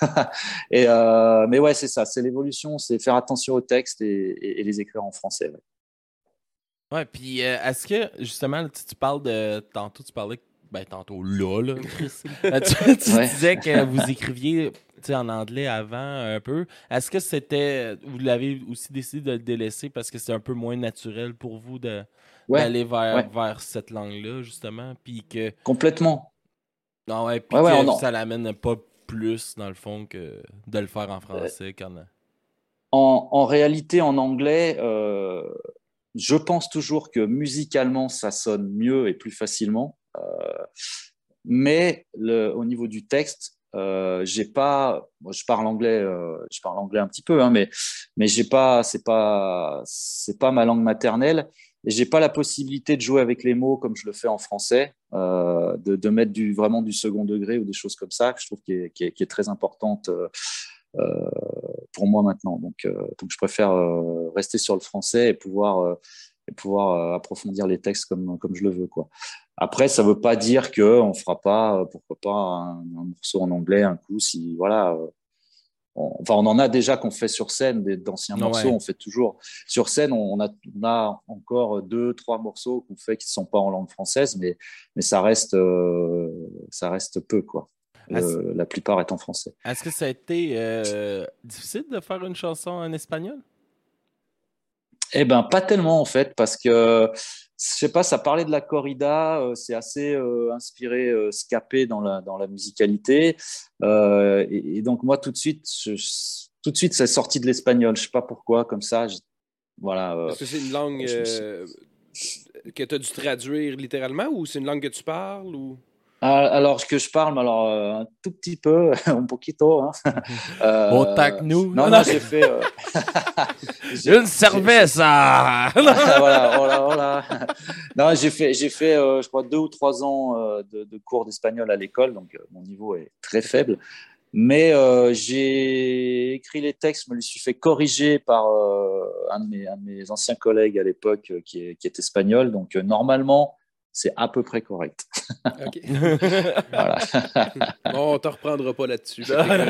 Speaker 3: Mais ouais, c'est ça. C'est l'évolution, c'est faire attention aux textes et les écrire en français.
Speaker 1: Ouais, puis est-ce que, justement, tu parles de... Tantôt, tu parlais... tantôt, là, Chris. tu disais que vous écriviez en anglais avant un peu. Est-ce que vous l'avez aussi décidé de le délaisser parce que c'est un peu moins naturel pour vous d'aller vers cette langue-là, justement? Puis que...
Speaker 3: Complètement.
Speaker 1: Non, puis ça l'amène pas plus, dans le fond, que de le faire en français.
Speaker 3: En réalité, en anglais... Je pense toujours que musicalement, ça sonne mieux et plus facilement. Mais au niveau du texte, j'ai pas, moi, je parle anglais un petit peu, hein, mais c'est pas ma langue maternelle et j'ai pas la possibilité de jouer avec les mots comme je le fais en français, de mettre vraiment du second degré ou des choses comme ça que je trouve qui est très importante pour moi maintenant. Donc je préfère rester sur le français et pouvoir approfondir les textes comme je le veux, quoi. Après, ça ne veut pas dire qu'on ne fera pas, pourquoi pas, un morceau en anglais un coup, si, voilà. On en a déjà qu'on fait sur scène, d'anciens morceaux, on fait toujours. Sur scène, on a encore 2-3 morceaux qu'on fait qui ne sont pas en langue française, mais ça reste peu, quoi. La plupart est en français.
Speaker 1: Est-ce que ça a été difficile de faire une chanson en espagnol?
Speaker 3: Eh ben, pas tellement en fait, parce que je sais pas, ça parlait de la corrida, c'est assez inspiré scapé dans la musicalité, et donc moi tout de suite, c'est sorti de l'espagnol. Je sais pas pourquoi, comme ça, voilà.
Speaker 2: Est-ce que c'est une langue que tu as dû traduire littéralement, ou c'est une langue que tu parles ou...
Speaker 3: Alors que je parle, un tout petit peu, un poquito. Hein.
Speaker 1: Otac-nous.
Speaker 3: Non, j'ai fait.
Speaker 1: Une cerveza.
Speaker 3: Voilà. Non, j'ai fait, je crois 2 ou 3 ans de cours d'espagnol à l'école, donc mon niveau est très faible. Mais j'ai écrit les textes, me les suis fait corriger par un de mes anciens collègues à l'époque qui est espagnol, donc normalement. C'est à peu près correct.
Speaker 2: OK.
Speaker 3: Voilà.
Speaker 2: Bon, on ne te reprendra pas là-dessus.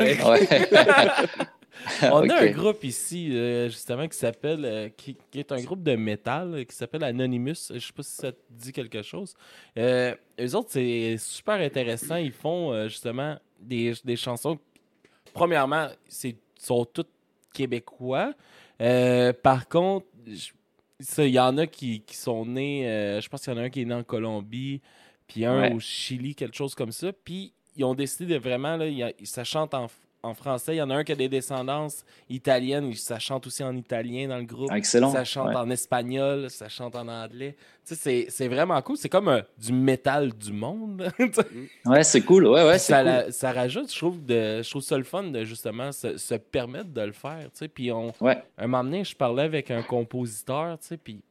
Speaker 1: On a un groupe ici, justement, qui s'appelle, qui est un groupe de métal, qui s'appelle Anonymous. Je ne sais pas si ça te dit quelque chose. Eux autres, c'est super intéressant. Ils font, justement, des chansons. Premièrement, sont tous québécois. Par contre, il y en a qui sont nés, je pense qu'il y en a un qui est né en Colombie, puis un au Chili, quelque chose comme ça. Puis ils ont décidé de vraiment, là, ça chante en français. Il y en a un qui a des descendances italiennes, ça chante aussi en italien dans le groupe.
Speaker 3: Excellent.
Speaker 1: Ça chante en espagnol, ça chante en anglais. Tu sais, c'est vraiment cool. C'est comme du métal du monde.
Speaker 3: Ouais, c'est cool. Ouais, c'est cool.
Speaker 1: Ça rajoute, je trouve ça le fun de justement se permettre de le faire. Tu sais. Puis un moment donné, je parlais avec un compositeur, tu sais, puis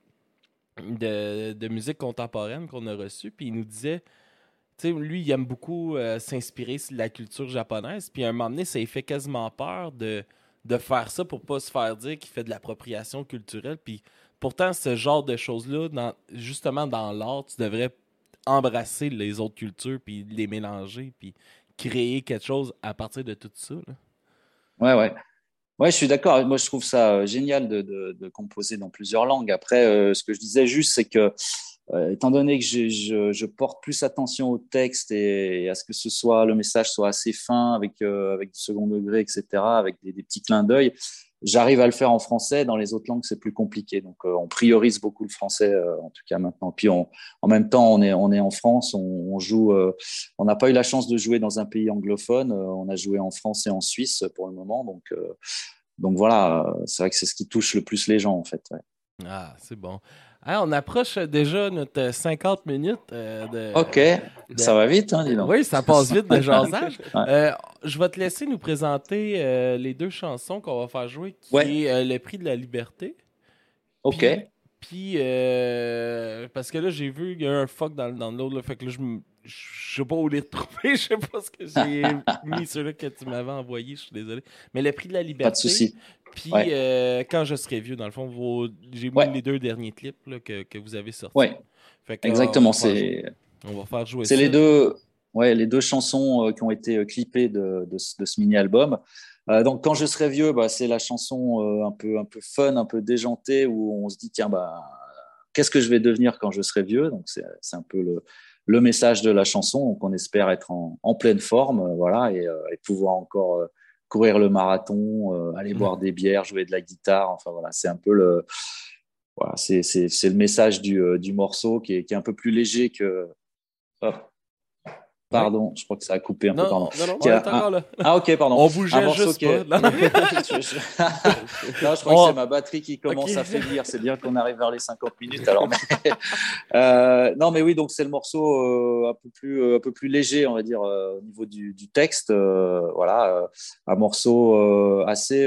Speaker 1: de musique contemporaine qu'on a reçu, puis il nous disait, tu sais, lui, il aime beaucoup s'inspirer de la culture japonaise, puis à un moment donné, ça lui fait quasiment peur de faire ça pour pas se faire dire qu'il fait de l'appropriation culturelle, puis pourtant, ce genre de choses-là, justement dans l'art, tu devrais embrasser les autres cultures, puis les mélanger, puis créer quelque chose à partir de tout ça. Là.
Speaker 3: Ouais, je suis d'accord. Moi, je trouve ça génial de composer dans plusieurs langues. Après, ce que je disais juste, c'est que, étant donné que je porte plus attention au texte et à ce que le message soit assez fin, avec du second degré, etc., avec des petits clins d'œil, j'arrive à le faire en français. Dans les autres langues, c'est plus compliqué. Donc, on priorise beaucoup le français, en tout cas maintenant. Puis, en même temps, on est en France, on joue. On n'a pas eu la chance de jouer dans un pays anglophone. On a joué en France et en Suisse pour le moment. Donc voilà, c'est vrai que c'est ce qui touche le plus les gens, en fait. Ouais.
Speaker 1: Ah, c'est bon. Alors, on approche déjà notre 50 minutes.
Speaker 3: OK, ça va vite, hein, dis donc.
Speaker 1: Oui, ça passe vite de jasage.
Speaker 3: Ouais.
Speaker 1: Je vais te laisser nous présenter les 2 chansons qu'on va faire jouer, qui est Le Prix de la Liberté.
Speaker 3: OK.
Speaker 1: Puis, parce que là, j'ai vu qu'il y a un fuck dans l'autre, là, fait que là, je sais pas où les retrouver, je sais pas ce que j'ai mis, ceux-là que tu m'avais envoyé, je suis désolé. Mais Le Prix de la Liberté.
Speaker 3: Pas de souci.
Speaker 1: Puis, Quand je serai vieux, dans le fond, j'ai mis les 2 derniers clips là, que vous avez sortis.
Speaker 3: Oui, exactement.
Speaker 1: On va faire jouer
Speaker 3: ça. C'est les deux chansons qui ont été clippées de ce mini-album. Donc, Quand je serai vieux, c'est la chanson un peu fun, un peu déjantée, où on se dit, tiens, qu'est-ce que je vais devenir quand je serai vieux? Donc, c'est un peu le message de la chanson. Donc, on espère être en pleine forme, voilà, et pouvoir encore courir le marathon, aller boire des bières, jouer de la guitare. Enfin, voilà, c'est un peu voilà, c'est le message du morceau qui est un peu plus léger que... Oh. Pardon, je crois que ça a coupé un peu.
Speaker 1: Non, on est encore là.
Speaker 3: Ah, ok, pardon.
Speaker 1: On bougeait juste pas.
Speaker 3: Non, je crois que c'est ma batterie qui commence à faiblir. C'est bien qu'on arrive vers les 50 minutes. Alors, non, mais oui, donc c'est le morceau un peu plus léger, on va dire, au niveau du texte. Voilà, un morceau assez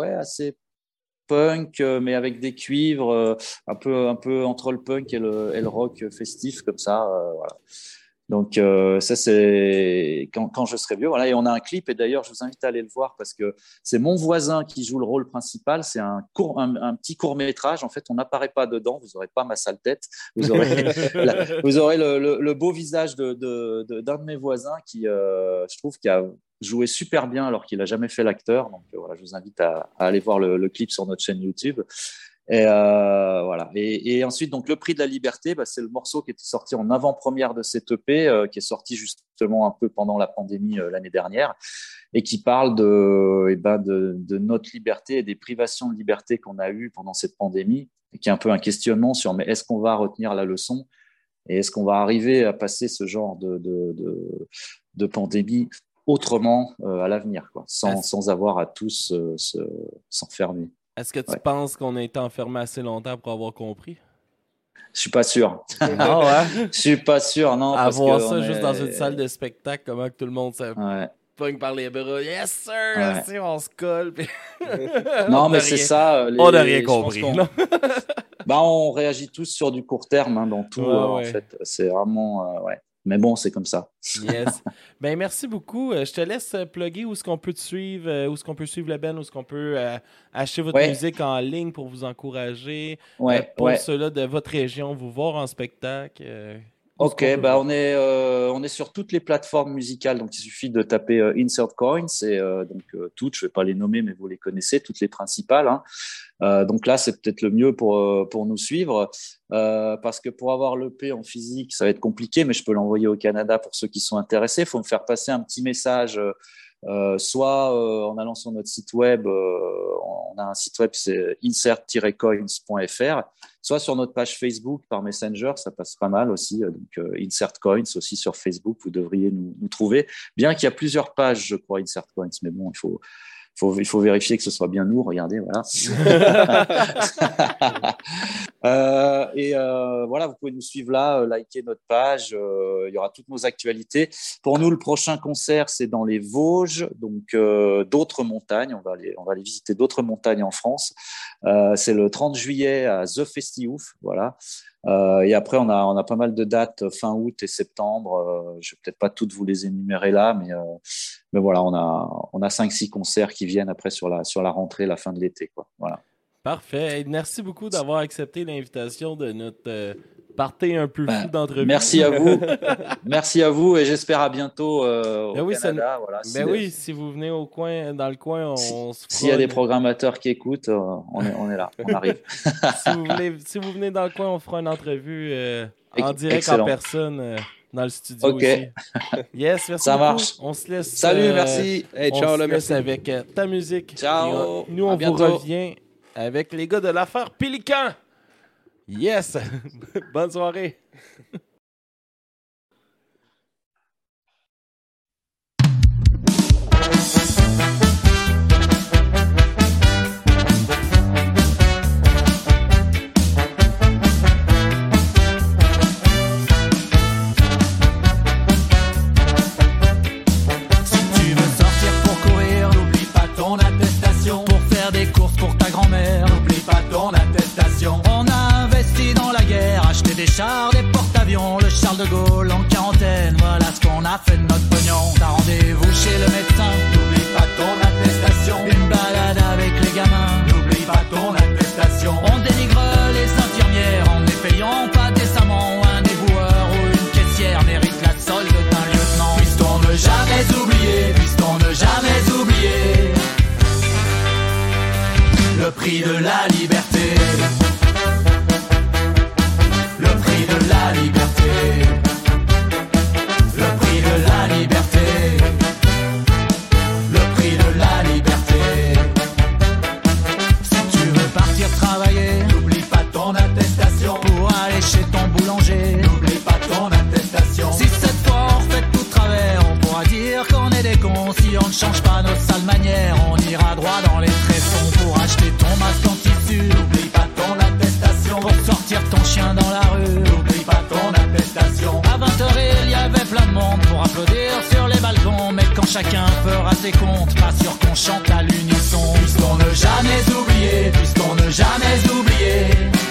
Speaker 3: punk, mais avec des cuivres, un peu entre le punk et le rock festif, comme ça. Voilà. Donc ça c'est quand je serai vieux, voilà. Et on a un clip, et d'ailleurs je vous invite à aller le voir parce que c'est mon voisin qui joue le rôle principal. C'est un petit court-métrage. En fait, on n'apparaît pas dedans, vous n'aurez pas ma sale tête, vous aurez le beau visage d'un de mes voisins qui je trouve qui a joué super bien alors qu'il n'a jamais fait l'acteur. Donc voilà, je vous invite à aller voir le clip sur notre chaîne YouTube. Et voilà. Et ensuite, donc le Prix de la Liberté, c'est le morceau qui était sorti en avant-première de cette EP, qui est sorti justement un peu pendant la pandémie l'année dernière, et qui parle de notre liberté et des privations de liberté qu'on a eues pendant cette pandémie, et qui est un peu un questionnement sur mais est-ce qu'on va retenir la leçon et est-ce qu'on va arriver à passer ce genre de pandémie autrement à l'avenir, quoi, sans avoir à tous s'enfermer.
Speaker 1: Est-ce que tu penses qu'on a été enfermé assez longtemps pour avoir compris?
Speaker 3: Je suis pas sûr.
Speaker 1: Non, ouais.
Speaker 3: Je suis pas sûr, non.
Speaker 1: À voir ça juste dans une salle de spectacle, comment que tout le monde se pogne par les bras. Yes, sir! On se colle. Puis...
Speaker 3: non, mais c'est ça.
Speaker 1: On n'a rien compris.
Speaker 3: On réagit tous sur du court terme dans tout. En fait, c'est vraiment... Mais bon, c'est comme ça.
Speaker 1: Yes. Ben merci beaucoup. Je te laisse plugger où est-ce qu'on peut te suivre, où est-ce qu'on peut suivre la band, où est-ce qu'on peut acheter votre musique en ligne pour vous encourager. Pour ceux-là de votre région, vous voir en spectacle.
Speaker 3: Ok, on est sur toutes les plateformes musicales, donc il suffit de taper Insert Coins et toutes, je ne vais pas les nommer, mais vous les connaissez, toutes les principales. Hein. Donc là, c'est peut-être le mieux pour nous suivre, parce que pour avoir l'EP en physique, ça va être compliqué, mais je peux l'envoyer au Canada pour ceux qui sont intéressés. Il faut me faire passer un petit message. Soit en allant sur notre site web, on a un site web, c'est insert-coins.fr, soit sur notre page Facebook par Messenger, ça passe pas mal aussi, donc Insert Coins aussi sur Facebook, vous devriez nous trouver, bien qu'il y a plusieurs pages, je crois, Insert Coins, mais bon, il faut vérifier que ce soit bien nous, regardez, voilà. Voilà, vous pouvez nous suivre là, liker notre page, il y aura toutes nos actualités. Pour nous, le prochain concert, c'est dans les Vosges, donc d'autres montagnes, on va aller visiter d'autres montagnes en France. C'est le 30 juillet à The Festiouf, voilà. Et après, on a pas mal de dates fin août et septembre. Je vais peut-être pas toutes vous les énumérer là, mais voilà, on a 5-6 concerts qui viennent après sur la rentrée, la fin de l'été, quoi. Voilà.
Speaker 1: Parfait. Et merci beaucoup d'avoir accepté l'invitation de notre party un peu fou d'entrevue.
Speaker 3: Merci à vous. Merci à vous et j'espère à bientôt au Canada. Voilà,
Speaker 1: si vous venez dans le coin, on se fera...
Speaker 3: S'il y a des programmateurs qui écoutent, on est là, on arrive.
Speaker 1: si vous venez dans le coin, on fera une entrevue en direct. Excellent. En personne dans le studio aussi. Yes, merci
Speaker 3: ça
Speaker 1: beaucoup.
Speaker 3: Marche.
Speaker 1: On se laisse.
Speaker 3: Salut, merci.
Speaker 2: Hey, ciao,
Speaker 1: on se laisse avec ta musique.
Speaker 3: Ciao.
Speaker 1: Nous, on vous revient avec les gars de l'affaire Pélican. Yes! Bonne soirée!
Speaker 5: Des chars, des porte-avions, ne change pas nos sales manières, on ira droit dans les tréfonds pour acheter ton masque en tissu. N'oublie pas ton attestation pour sortir ton chien dans la rue. N'oublie pas ton attestation. À 20h il y avait plein de monde pour applaudir sur les balcons, mais quand chacun fera ses comptes, pas sûr qu'on chante à l'unisson. Puisse-t-on ne jamais oublier, puisse-t-on ne jamais oublier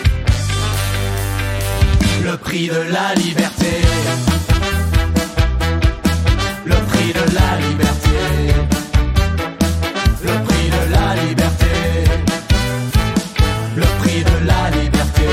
Speaker 5: le prix de la liberté. Le prix de la liberté. Le prix de la liberté. Le prix de la liberté.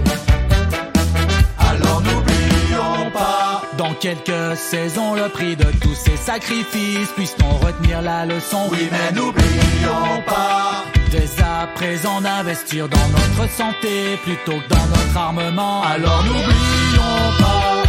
Speaker 5: Alors n'oublions pas, dans quelques saisons, le prix de tous ces sacrifices. Puisse-t-on retenir la leçon? Oui, mais n'oublions pas, dès à présent d'investir dans notre santé plutôt que dans notre armement. Alors n'oublions pas